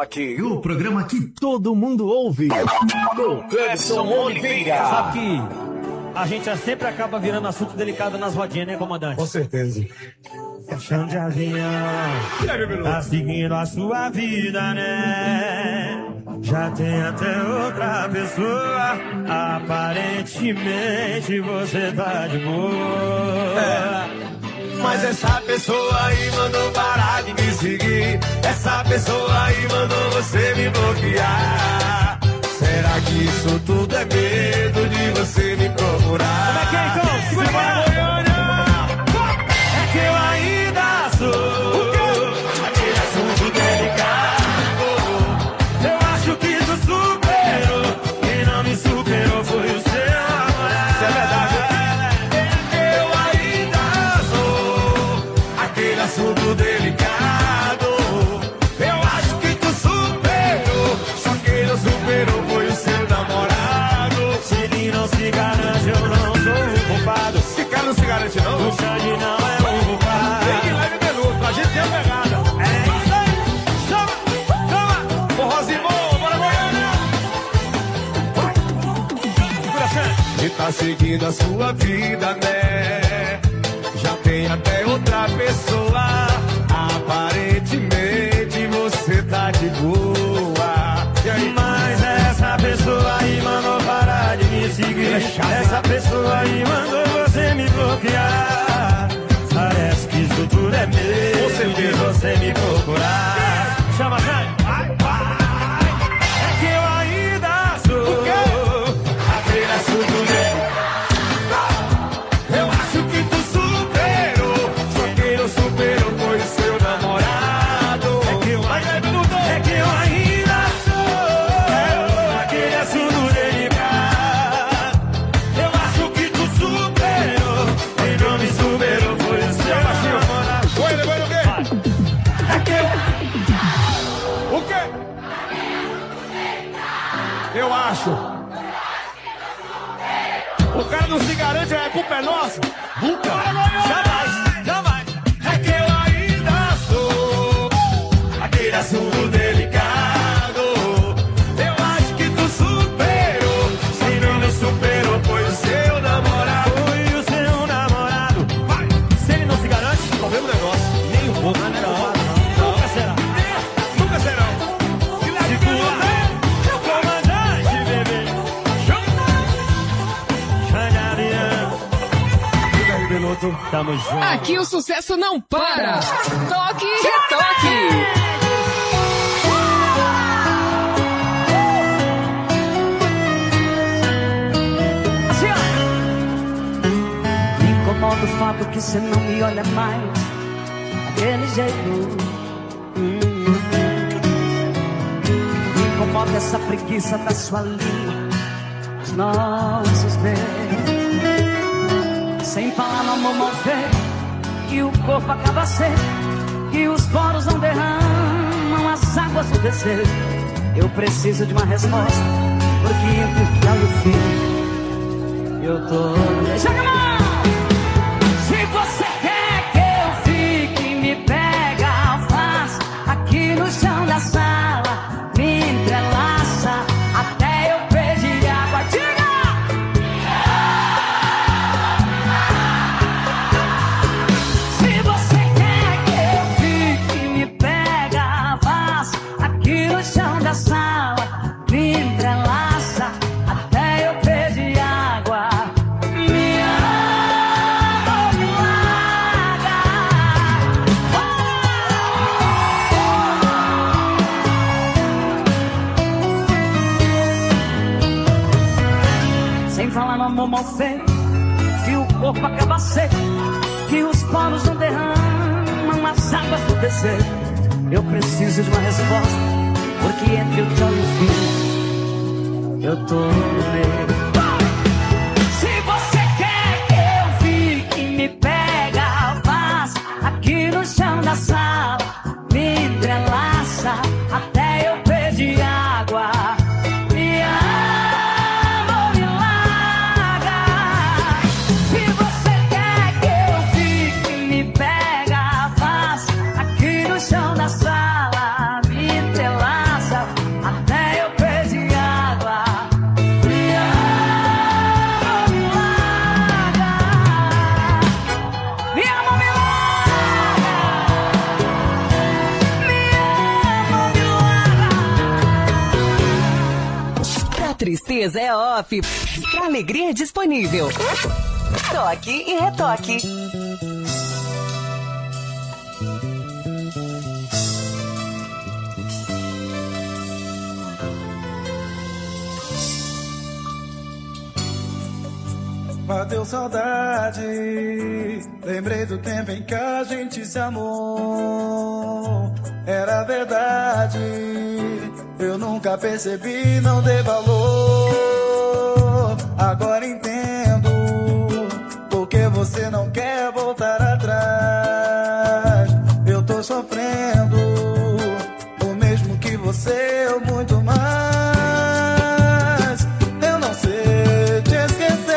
Retoque, o programa que todo mundo ouve. Com Clebson Oliveira. Sabe que a gente sempre acaba virando assunto delicado nas rodinhas, né, comandante? Com certeza. Chão de avião, tá seguindo a sua vida, né? Já tem até outra pessoa, aparentemente você tá de boa. É. Mas essa pessoa aí mandou parar de me seguir. Essa pessoa aí mandou você me bloquear. Será que isso tudo é medo de você me procurar? Como é que é então? Segura aí! É que eu ainda sou aquele assunto delicado. Eu acho que tu superou. Quem não me superou foi o seu namorado. Isso é verdade. É que eu ainda sou aquele assunto delicado. Eu acho que tu superou. Só quem não superou foi o seu namorado. Se ele não se garante, eu não sou o culpado. Esse cara não se garante, não? O Xande não é o culpado. Tem que leve Beluto, a gente tem a pegada. É isso aí. Chama, chama. Forrozinho bom, bora Goiânia. Segura, Xande. E tá seguindo a sua vida, né? Já tem até outra pessoa. Aparentemente você tá de boa. E aí? Mas essa pessoa aí mandou parar de me seguir. Essa pessoa aí mandou você me bloquear. Parece que isso tudo é medo de você me procurar. Chama, Jane. É que eu ainda sou aquele assunto dele. Eu acho que tu superou. Só quem não superou foi o seu namorado. É que eu ainda, é que eu ainda sou aquele assunto delicado. Eu acho que tu superou. Quem não me superou foi o seu namorado. Oi, ele vai no quê? É que eu... O quê? Eu acho. O cara não se garante, a culpa é nossa. Nunca. Jamais, jamais. É que eu ainda sou aquele assunto delicado. Eu acho que tu superou. Se não me superou, foi o seu namorado. Foi o seu namorado. Vai. Se ele não se garante, não vê o negócio. Nem um pouco. Não, não, não. Nunca será. Nunca será. Se leve Beluto. Comandante, bebê. Xande avião. Beluto. Tamo junto. Aqui o sucesso não para. Toque e retoque. Me incomoda o fato que você não me olha mais daquele jeito. Hum. Me incomoda essa preguiça da sua língua, os nossos beijos. Sem falar no amor mal feito, que o corpo acaba seco, que os poros não derramam as águas do desejo. Eu preciso de uma resposta, porque entre o que e o fim eu tô... Joga a mão! Se você quer que eu fique, me pega, faz aqui no chão da sala, me entrelaça até eu pedir água. Diga! Se você quer que eu fique, me pega, faz aqui no chão da sala, me entrelaça até eu pedir água. Me ama ou me larga. Sem falar no amor mal feito, que o corpo acaba seco, que os poros não derramam as águas do desejo. Eu preciso de uma resposta, porque entre o tchau e o fim eu tô no meio. Se você quer que eu fique, me pega, faz aqui no chão da sala, me entrelaça até eu pedir água. Me ama ou me larga. Se você quer que eu fique, me pega, faz aqui no chão da sala, me entrelaça tristeza é off. Pra alegria é disponível. Toque e retoque. Bateu saudade, lembrei do tempo em que a gente se amou. Era verdade, eu nunca percebi, não dei valor. Agora entendo, porque você não quer voltar atrás. Eu tô sofrendo, o mesmo que você, ou muito mais. Eu não sei te esquecer.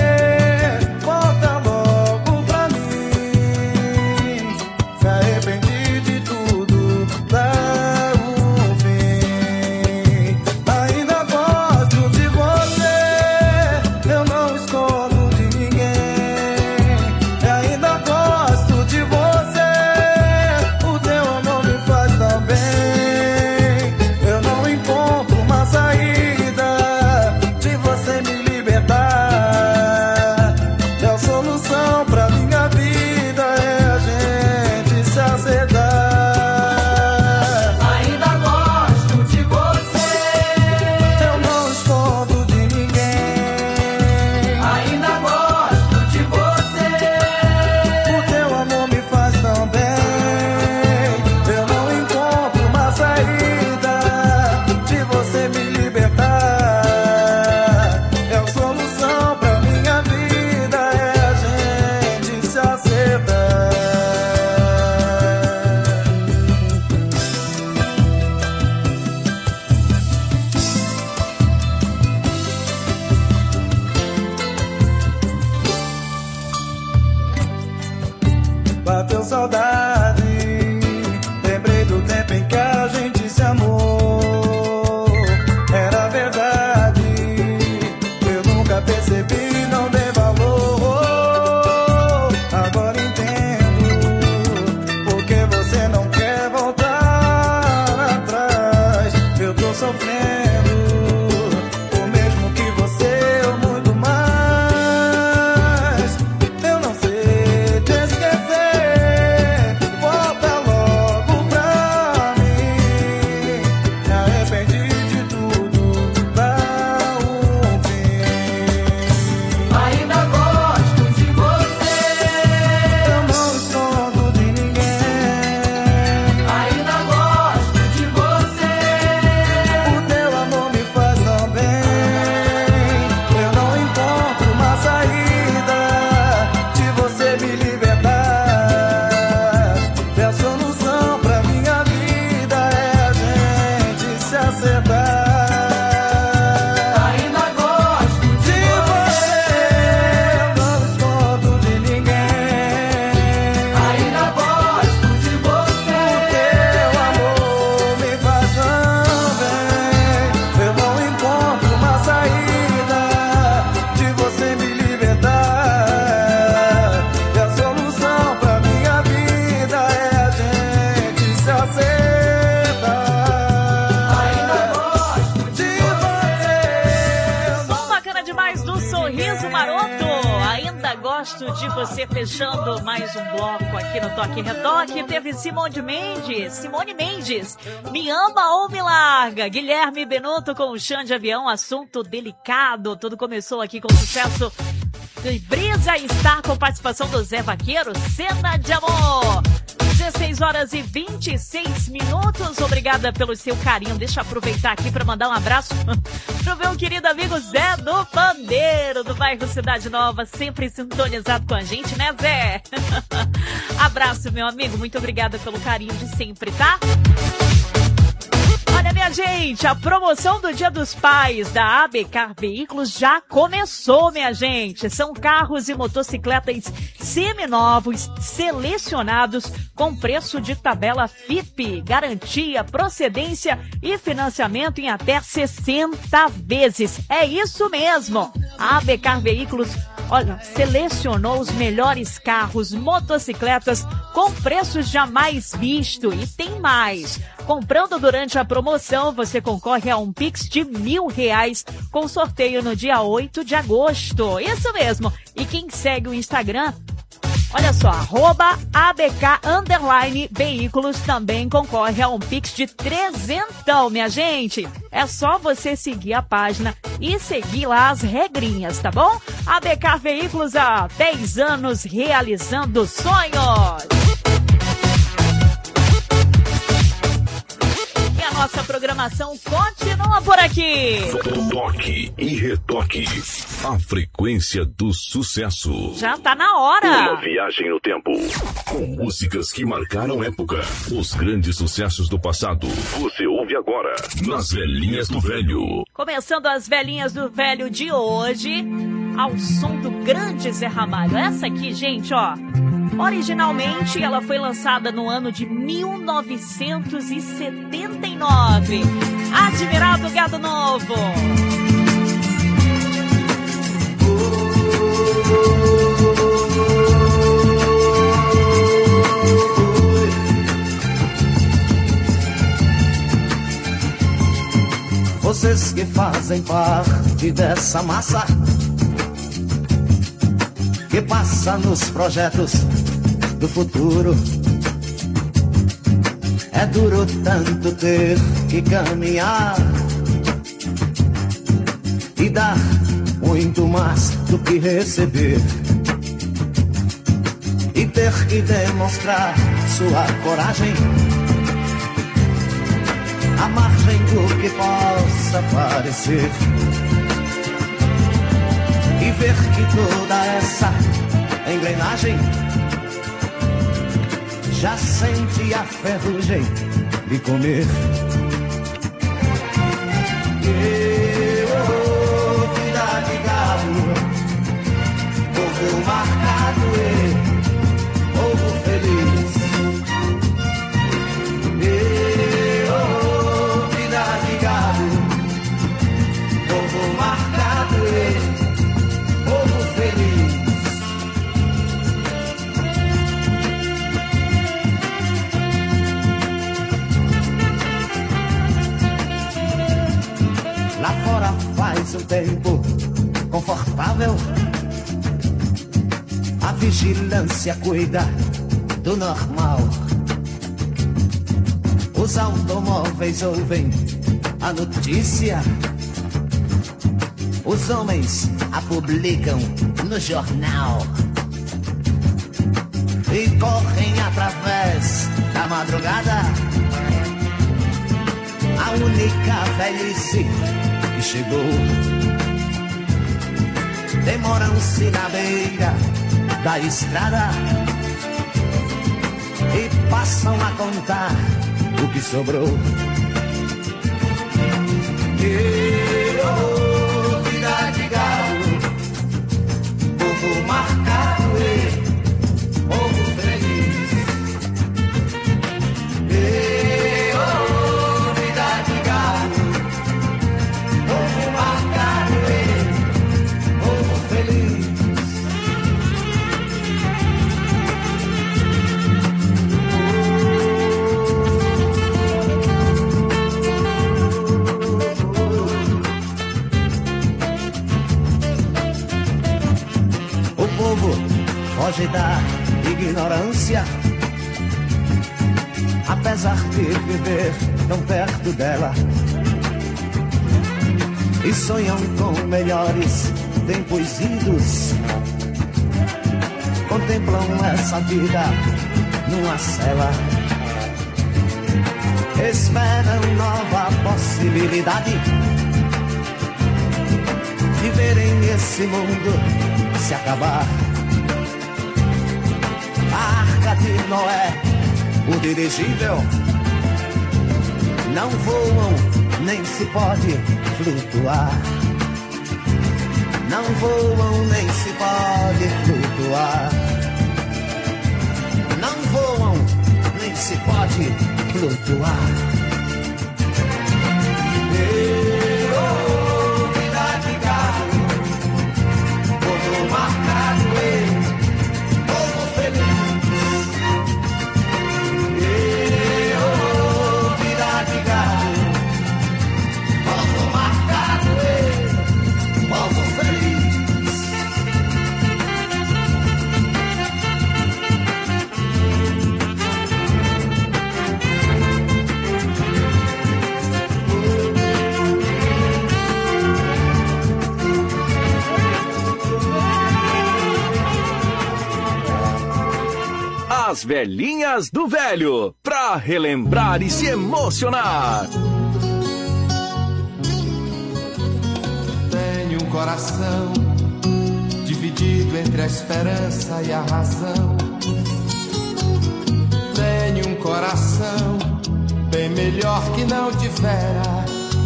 Bateu saudade, lembrei do tempo em que a gente se amou. Era verdade, eu nunca percebi, não dei valor. Agora entendo, porque você não quer voltar atrás. Eu tô sofrendo, o mesmo que você, ou muito mais. Eu não sei te esquecer. De você fechando mais um bloco aqui no Toque e Retoque. Teve Simone Mendes, Simone Mendes, Me Ama ou Me Larga. Guilherme Benuto com o Chão de Avião, assunto delicado. Tudo começou aqui com o sucesso de Brisa Star com participação do Zé Vaqueiro, Cena de Amor. dezesseis horas e vinte e seis minutos. Obrigada pelo seu carinho. Deixa eu aproveitar aqui para mandar um abraço pro meu querido amigo Zé do Pandeiro, do bairro Cidade Nova, sempre sintonizado com a gente, né, Zé? Abraço, meu amigo. Muito obrigada pelo carinho de sempre, tá? Olha, minha gente, a promoção do Dia dos Pais da A B Car Veículos já começou, minha gente. São carros e motocicletas seminovos, selecionados com preço de tabela F I P, garantia, procedência e financiamento em até sessenta vezes. É isso mesmo. A A B Car Veículos, olha, selecionou os melhores carros, motocicletas com preços jamais vistos. E tem mais. Comprando durante a promoção, você concorre a um Pix de mil reais com sorteio no dia oito de agosto. Isso mesmo. E quem segue o Instagram, olha só, arroba A B K underline veículos também concorre a um Pix de trezentão, minha gente. É só você seguir a página e seguir lá as regrinhas, tá bom? A B K Veículos há dez anos realizando sonhos. E a nossa programação continua por aqui. Toque e retoque. A frequência do sucesso. Já tá na hora. Uma viagem no tempo. Com músicas que marcaram época. Os grandes sucessos do passado. Você ouve agora nas Velhinhas do Velho. Começando as Velhinhas do Velho de hoje, ao som do grande Zé Ramalho. Essa aqui, gente, ó. Originalmente, ela foi lançada no ano de mil novecentos e setenta e nove. Admirado Gado Novo. Vocês que fazem parte dessa massa que passa nos projetos do futuro. É duro tanto ter que caminhar e dar muito mais do que receber, e ter que demonstrar sua coragem à margem do que possa parecer, e ver que toda essa engrenagem já sente a ferrugem de comer. Eu, vida de gado, povo marcado e povo feliz. Eu, vida de gado, povo marcado e povo feliz. Lá fora faz um tempo confortável, a vigilância cuida do normal. Os automóveis ouvem a notícia, os homens a publicam no jornal e correm através da madrugada. A única velhice que chegou, demoram-se na beira da estrada e passam a contar o que sobrou. Eu, vida de gado, povo marcado e povo feliz. Eu, vida de gado, povo marcado e povo feliz. Foge da ignorância, apesar de viver tão perto dela, e sonham com melhores tempos idos. Contemplam essa vida numa cela, esperam nova possibilidade de verem esse mundo se acabar. A Arca de Noé, o dirigível, não voam, nem se pode flutuar. Não voam, nem se pode flutuar. Não voam, nem se pode flutuar. Eu, vida de gado, povo marcado e povo feliz. Eu, vida As velhinhas do velho, pra relembrar e se emocionar. Tenho um coração dividido entre a esperança e a razão. Tenho um coração bem melhor que não tivera.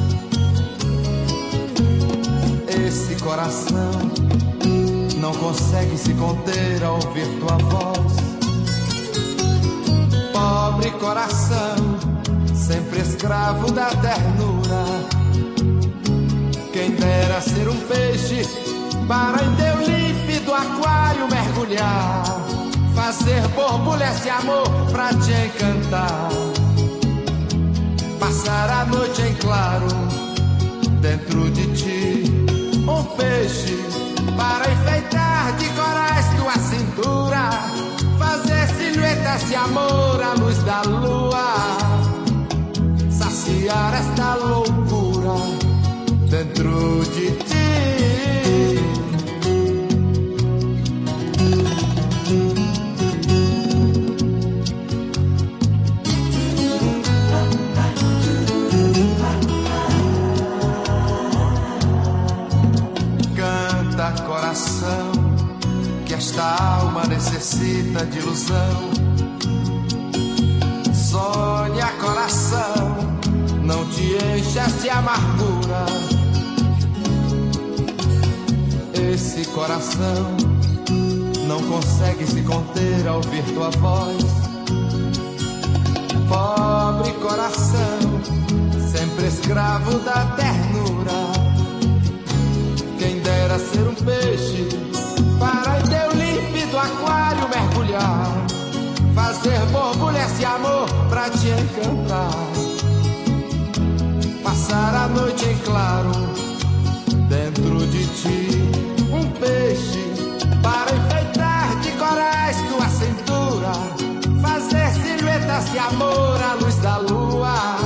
Esse coração não consegue se conter ao ouvir tua voz. Pobre coração, sempre escravo da ternura. Quem dera ser um peixe para em teu límpido aquário mergulhar, fazer borbulhas de amor pra te encantar, passar a noite em claro dentro de ti. Um peixe para enfeitar de corais tua cintura, fazer silhuetas de amor à luz da lua, saciar esta loucura dentro de ti. Canta, coração, que esta alma necessita de ilusão. Sonha, coração, não te enchas de amargura. Esse coração não consegue se conter ao ouvir tua voz. Pobre coração, sempre escravo da ternura. Quem dera ser um peixe para em teu límpido aquário mergulhar, fazer borbulhas de amor pra te encantar, passar a noite em claro dentro de ti. Um peixe para enfeitar de corais tua cintura, fazer silhuetas de amor à luz da lua,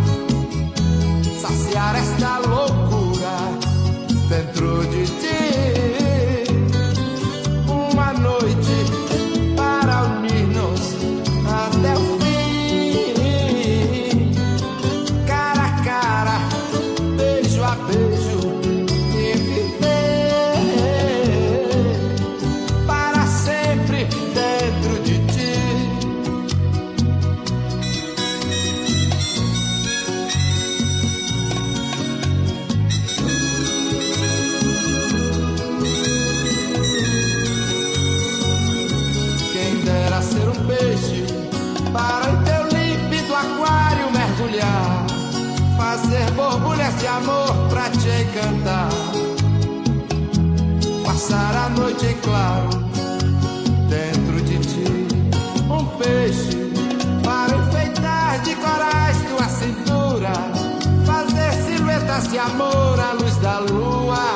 saciar esta loucura dentro de ti. Uma noite para unir-nos até o fim, cara a cara, beijo a beijo, e viver para sempre dentro de ti. Quem dera ser um peixe para em teu límpido aquário mergulhar, fazer borbulhas de amor pra te encantar, passar a noite em claro dentro de ti. Um peixe para enfeitar de corais tua cintura, fazer silhuetas de amor à luz da lua,